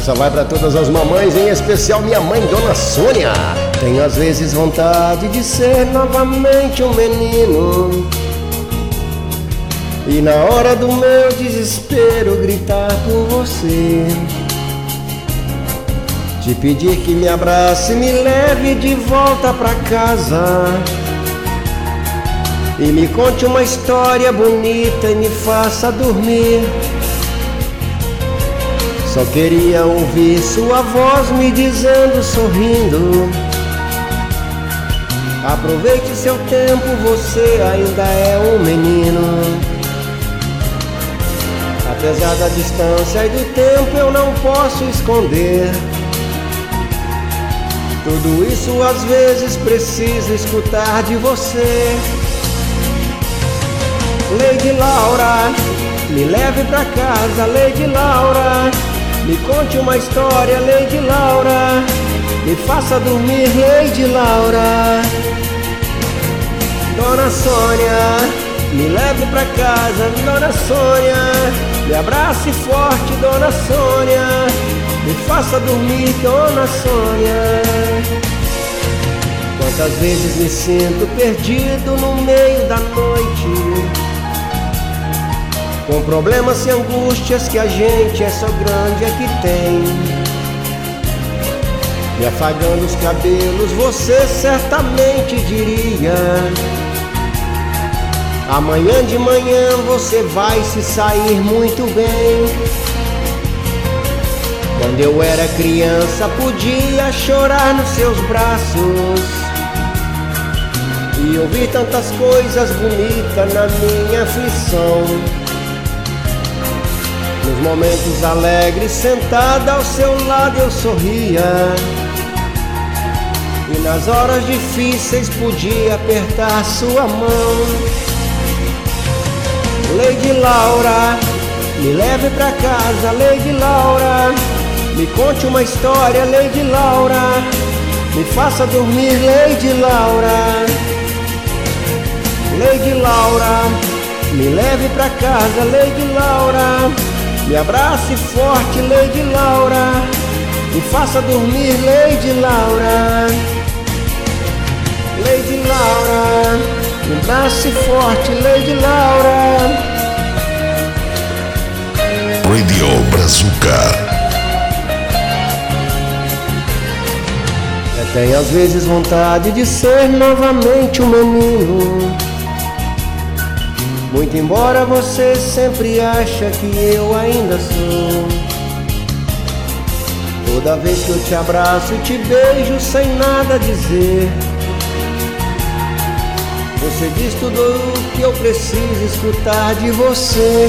Essa vai para todas as mamães, em especial minha mãe, Dona Sônia. Tenho às vezes vontade de ser novamente um menino, e na hora do meu desespero gritar por você, te pedir que me abrace e me leve de volta pra casa, e me conte uma história bonita e me faça dormir. Só queria ouvir sua voz me dizendo, sorrindo: aproveite seu tempo, você ainda é um menino. Apesar da distância e do tempo, eu não posso esconder. Tudo isso às vezes preciso escutar de você. Lady Laura, me leve pra casa, Lady Laura. Me conte uma história, Lady Laura. Me faça dormir, Lady Laura. Dona Sônia, me leve pra casa, Dona Sônia. Me abrace forte, Dona Sônia. Me faça dormir, Dona Sônia. Quantas vezes me sinto perdido no meio da noite, com problemas e angústias que a gente é só grande é que tem. Me afagando os cabelos, você certamente diria: amanhã de manhã você vai se sair muito bem. Quando eu era criança podia chorar nos seus braços e ouvir tantas coisas bonitas na minha aflição. Nos momentos alegres, sentada ao seu lado eu sorria, e nas horas difíceis podia apertar sua mão. Lady Laura, me leve pra casa, Lady Laura. Me conte uma história, Lady Laura. Me faça dormir, Lady Laura. Lady Laura, me leve pra casa, Lady Laura. Me abrace forte, Lady Laura. Me faça dormir, Lady Laura. Lady Laura, me abrace forte, Lady Laura. Radio Brazuca. Eu tenho às vezes vontade de ser novamente um menino, muito embora você sempre acha que eu ainda sou. Toda vez que eu te abraço e te beijo sem nada dizer, você diz tudo o que eu preciso escutar de você.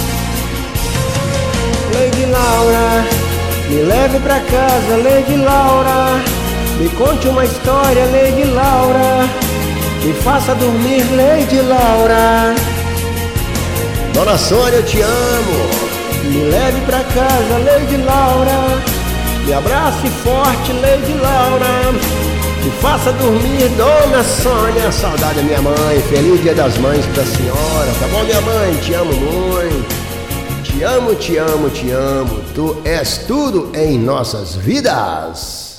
Lady Laura, me leve pra casa, Lady Laura. Me conte uma história, Lady Laura. Me faça dormir, Lady Laura. Dona Sônia, eu te amo. Me leve pra casa, Lady Laura. Me abrace forte, Lady Laura. Me faça dormir, Dona Sônia. Saudade da minha mãe. Feliz Dia das Mães pra senhora. Tá bom, minha mãe? Te amo muito. Te amo, te amo, te amo. Tu és tudo em nossas vidas.